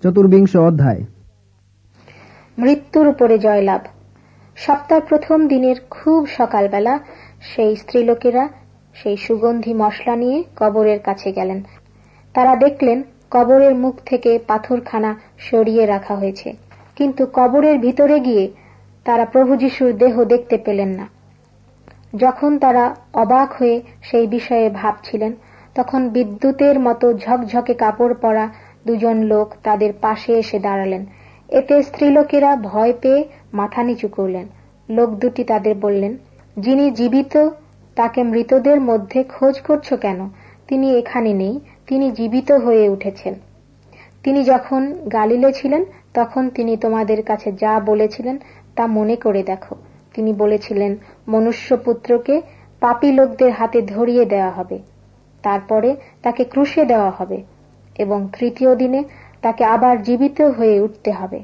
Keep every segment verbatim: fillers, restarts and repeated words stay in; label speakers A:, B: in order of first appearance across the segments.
A: চতুর্বিংশ অধ্যায়।
B: মৃত্যুর উপরে জয়লাভ। সপ্তাহ প্রথম দিনের খুব সকালবেলা সেই স্ত্রীলোকেরা সেই সুগন্ধি মশলা নিয়ে কবরের কাছে গেলেন। তারা দেখলেন কবরের মুখ থেকে পাথরখানা সরিয়ে রাখা হয়েছে, কিন্তু কবরের ভিতরে গিয়ে তারা প্রভু যিশুর দেহ দেখতে পেলেন না। যখন তারা অবাক হয়ে সেই বিষয়ে ভাবছিলেন, তখন বিদ্যুতের মতো ঝকঝকে কাপড় পরা দুজন লোক তাদের পাশে এসে দাঁড়ালেন। এতে স্ত্রীলোকেরা ভয় পেয়ে মাথা নিচু করলেন। লোক দুটি তাদের বললেন, যিনি জীবিত তাকে মৃতদের মধ্যে খোঁজ করছো কেন? তিনি এখানে নেই, তিনি জীবিত হয়ে উঠেছেন। তিনি যখন গালিলে ছিলেন তখন তিনি তোমাদের কাছে যা বলেছিলেন তা মনে করে দেখো। তিনি বলেছিলেন, মনুষ্যপুত্রকে পাপী লোকদের হাতে ধরিয়ে দেওয়া হবে, তারপরে তাকে ক্রুশে দেওয়া হবে এবং তৃতীয় দিনে তাকে আবার জীবিত হয়ে উঠতে হবে।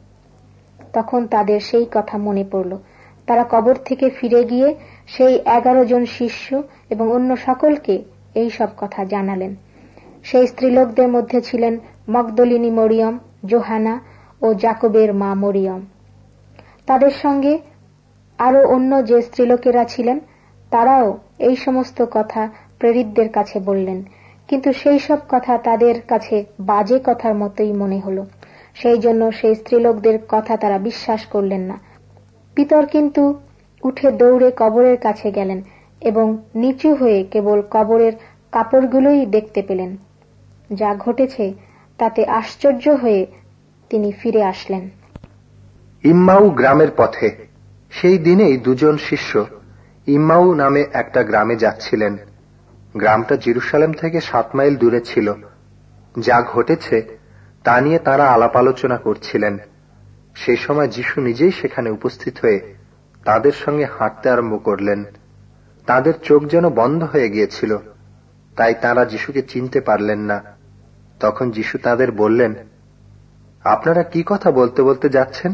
B: তখন তাদের সেই কথা মনে পড়ল। তারা কবর থেকে ফিরে গিয়ে সেই এগারো জন শিষ্য এবং অন্য সকলকে এই সব কথা জানালেন। সেই স্ত্রীলোকদের মধ্যে ছিলেন মগদলিনী মরিয়ম, যোহানা ও জাকবের মা মরিয়ম। তাদের সঙ্গে আরো অন্য যে স্ত্রীলোকেরা ছিলেন তারাও এই সমস্ত কথা প্রেরিতদের কাছে বললেন, কিন্তু সেই সব কথা তাদের কাছে বাজে কথার মতোই মনে হল। সেই জন্য সেই স্ত্রীলোকদের কথা তারা বিশ্বাস করলেন না। পিতর কিন্তু উঠে দৌড়ে কবরের কাছে গেলেন এবং নিচু হয়ে কেবল কবরের কাপড়গুলোই দেখতে পেলেন। যা ঘটেছে তাতে আশ্চর্য হয়ে তিনি ফিরে আসলেন।
C: ইম্মাউ গ্রামের পথে সেই দিনেই দুজন শিষ্য ইম্মাউ নামে একটা গ্রামে যাচ্ছিলেন। গ্রামটা জেরুসালেম থেকে সাত মাইল দূরে ছিল। যা ঘটেছে তা নিয়ে তারা আলাপ আলোচনা করছিলেন। সেই সময় যিশু নিজেই সেখানে উপস্থিত হয়ে তাদের সঙ্গে হাঁটতে আরম্ভ করলেন। তাদের চোখ যেন বন্ধ হয়ে গিয়েছিল, তাই তারা যিশুকে চিনতে পারলেন না। তখন যিশু তাদের বললেন, আপনারা কি কথা বলতে বলতে যাচ্ছেন?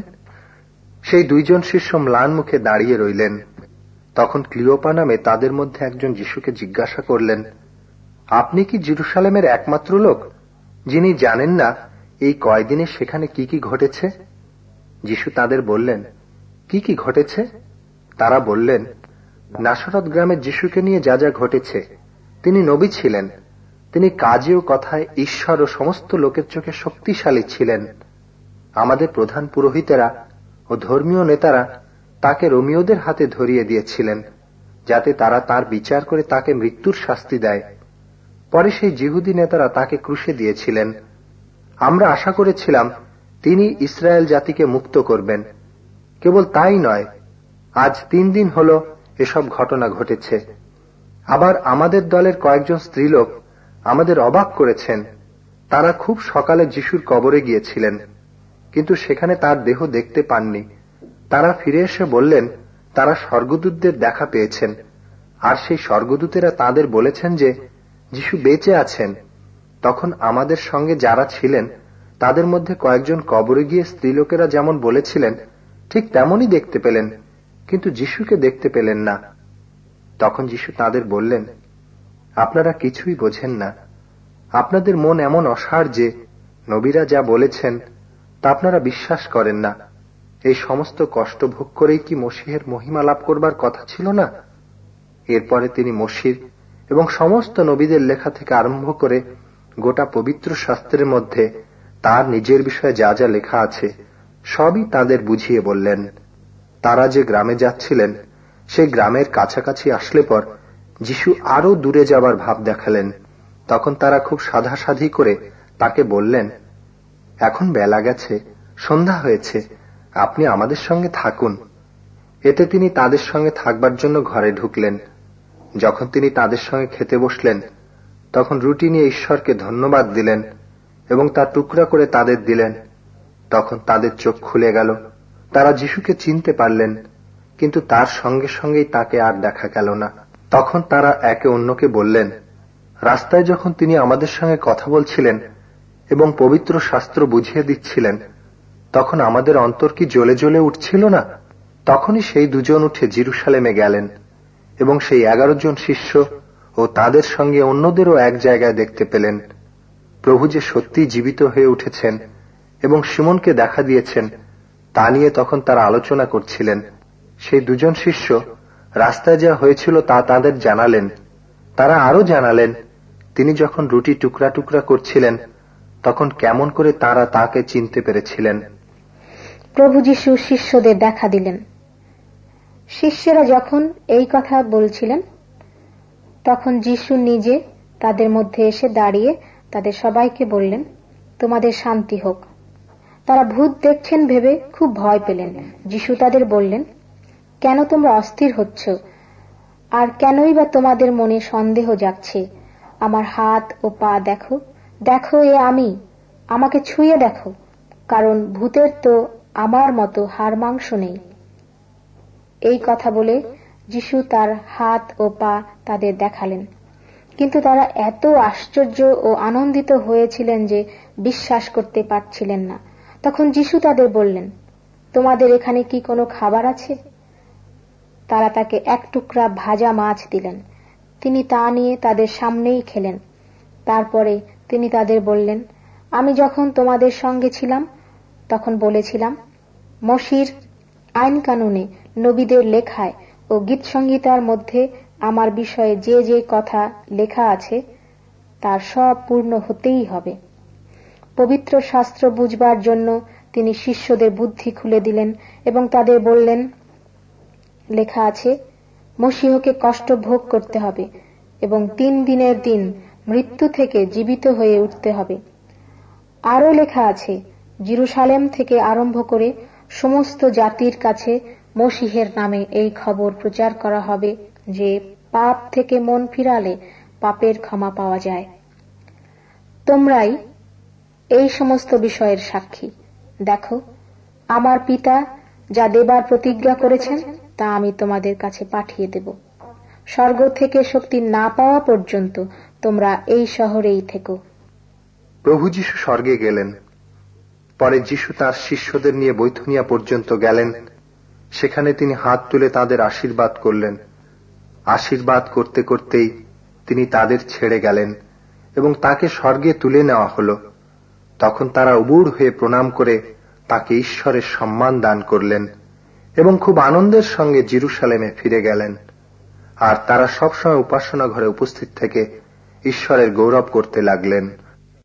C: সেই দুইজন শিষ্য ম্লান মুখে দাঁড়িয়ে রইলেন। তখন ক্লিওপা নামে তাদের মধ্যে একজন যিশুকে জিজ্ঞাসা করলেন, আপনি কি জেরুসালেমের একমাত্র লোক যিনি জানেন না এই কয়দিনে সেখানে কি কি ঘটেছে? যিশু তাদের বললেন, কি কি ঘটেছে? তারা বললেন, নাসরত গ্রামের যিশুকে নিয়ে যা যা ঘটেছে। তিনি নবী ছিলেন, তিনি কাজে ও কথায় ঈশ্বর ও সমস্ত লোকের চোখে শক্তিশালী ছিলেন। আমাদের প্রধান পুরোহিতেরা ও ধর্মীয় নেতারা তাকে রোমীয়দের হাতে ধরিয়ে দিয়েছিলেন, যাতে তারা তার বিচার করে তাকে মৃত্যুর শাস্তি দেয়। পরে সেই জিহুদি নেতারা তাকে ক্রুশে দিয়েছিলেন। আমরা আশা করেছিলাম তিনি ইসরায়েল জাতিকে মুক্ত করবেন। কেবল তাই নয়, আজ তিন দিন হল এসব ঘটনা ঘটেছে। আবার আমাদের দলের কয়েকজন স্ত্রীলোক আমাদের অবাক করেছেন। তারা খুব সকালে যিশুর কবরে গিয়েছিলেন, কিন্তু সেখানে তার দেহ দেখতে পাননি। তারা ফিরে এসে বললেন তারা স্বর্গদূতদের দেখা পেয়েছেন, আর সেই স্বর্গদূতেরা তাদের বলেছেন যে যিশু বেঁচে আছেন। তখন আমাদের সঙ্গে যারা ছিলেন তাদের মধ্যে কয়েকজন কবরে গিয়ে স্ত্রীলোকেরা যেমন বলেছিলেন ঠিক তেমনই দেখতে পেলেন, কিন্তু যিশুকে দেখতে পেলেন না। তখন যিশু তাদের বললেন, আপনারা কিছুই বোঝেন না। আপনাদের মন এমন অসাড় যে নবীরা যা বলেছেন তা আপনারা বিশ্বাস করেন না। এই সমস্ত কষ্ট ভোগ করেই কি মসীহের মহিমা লাভ করবার কথা ছিল না? এরপরে তিনি মসীহ এবং সমস্ত নবীদের লেখা থেকে আরম্ভ করে গোটা পবিত্র শাস্ত্রের মধ্যে তার নিজের বিষয়ে যা যা লেখা আছে সবই তাদের বুঝিয়ে বললেন। তারা যে গ্রামে যাচ্ছিলেন সেই গ্রামের কাছাকাছি আসলে পর যিশু আরো দূরে যাবার ভাব দেখালেন। তখন তারা খুব সাধাসাধি করে তাকে বললেন, এখন বেলা গেছে, সন্ধ্যা হয়েছে, আপনি আমাদের সঙ্গে থাকুন। এতে তিনি তাদের সঙ্গে থাকবার জন্য ঘরে ঢুকলেন। যখন তিনি তাদের সঙ্গে খেতে বসলেন তখন রুটি নিয়ে ঈশ্বরকে ধন্যবাদ দিলেন এবং তা টুকরা করে তাদের দিলেন। তখন তাদের চোখ খুলে গেল, তারা যিশুকে চিনতে পারলেন, কিন্তু তার সঙ্গে সঙ্গেই তাকে আর দেখা গেল না। তখন তারা একে অন্যকে বললেন, রাস্তায় যখন তিনি আমাদের সঙ্গে কথা বলছিলেন এবং পবিত্র শাস্ত্র বুঝিয়ে দিচ্ছিলেন তখন আমাদের অন্তর কি জ্বলে জ্বলে উঠছিল না? তখনই সেই দুজন উঠে জেরুসালেমে গেলেন এবং সেই এগারো জন শিষ্য ও তাদের সঙ্গে অন্যদেরও এক জায়গায় দেখতে পেলেন। প্রভু যে সত্যি জীবিত হয়ে উঠেছেন এবং শিমনকে দেখা দিয়েছেন তা নিয়ে তখন তারা আলোচনা করছিলেন। সেই দুজন শিষ্য রাস্তায় যা হয়েছিল তা তাদের জানালেন। তারা আরো জানালেন, তিনি যখন রুটি টুকরা টুকরা করছিলেন তখন কেমন করে তারা তাকে চিনতে পেরেছিলেন।
B: প্রভু যীশু শিষ্যদের দেখা দিলেন। শিষ্যেরা যখন এই কথা বলছিলেন তখন যীশু নিজে তাদের মধ্যে এসে দাঁড়িয়ে তাদের সবাইকে বললেন, তোমাদের শান্তি হোক। তারা ভূত দেখছেন ভেবে খুব ভয় পেলেন। যীশু তাদের বললেন, কেন তোমরা অস্থির হচ্ছ, আর কেনই বা তোমাদের মনে সন্দেহ জাগছে? আমার হাত ও পা দেখো, দেখো এ আমি, আমাকে ছুঁয়ে দেখো, কারণ ভূতের তো আমার মতো হাড় মাংস নেই। এই কথা বলে যীশু তার হাত ও পা তাদের দেখালেন। কিন্তু তারা এত আশ্চর্য ও আনন্দিত হয়েছিলেন যে বিশ্বাস করতে পারছিলেন না। তখন যীশু তাদের বললেন, তোমাদের এখানে কি কোনো খাবার আছে? তারা তাকে এক টুকরা ভাজা মাছ দিলেন। তিনি তা নিয়ে তাদের সামনেই খেলেন। তারপরে তিনি তাদের বললেন, আমি যখন তোমাদের সঙ্গে ছিলাম তখন বলেছিলাম, মসির আইন কানুনে, নবীদের লেখায় ও গীত সংহিতার মধ্যে আমার বিষয়ে যে যে কথা লেখা আছে তার সব পূর্ণ হতেই হবে। পবিত্র শাস্ত্র বুঝবার জন্য তিনি শিষ্যদের বুদ্ধি খুলে দিলেন এবং তাদের বললেন, লেখা আছে, মসীহকে কষ্ট ভোগ করতে হবে এবং তিন দিনের দিন মৃত্যু থেকে জীবিত হয়ে উঠতে হবে। আরো লেখা আছে, জেরুসালেম থেকে আরম্ভ করে সমস্ত জাতির কাছে মসীহের নামে এই খবর প্রচার করা হবে যে পাপ থেকে মন ফিরালে পাপের ক্ষমা পাওয়া যায়। তোমরাই এই সমস্ত বিষয়ের সাক্ষী। দেখো, আমার পিতা যা দেবার প্রতিজ্ঞা করেছেন তা আমি তোমাদের কাছে পাঠিয়ে দেব। স্বর্গ থেকে শক্তি না পাওয়া পর্যন্ত তোমরা এই শহরেই থেকো।
C: প্রভু যীশু স্বর্গে গেলেন। পরে যীশু তার শিষ্যদের নিয়ে বৈথুনিয়া পর্যন্ত গেলেন। সেখানে তিনি হাত তুলে তাদের আশীর্বাদ করলেন। আশীর্বাদ করতে করতেই তিনি তাদের ছেড়ে গেলেন এবং তাকে স্বর্গে তুলে নেওয়া হল। তখন তারা উবুড় হয়ে প্রণাম করে তাকে ঈশ্বরের সম্মান দান করলেন এবং খুব আনন্দের সঙ্গে জেরুসালেমে ফিরে গেলেন। আর তারা সবসময় উপাসনা ঘরে উপস্থিত থেকে ঈশ্বরের গৌরব করতে লাগলেন।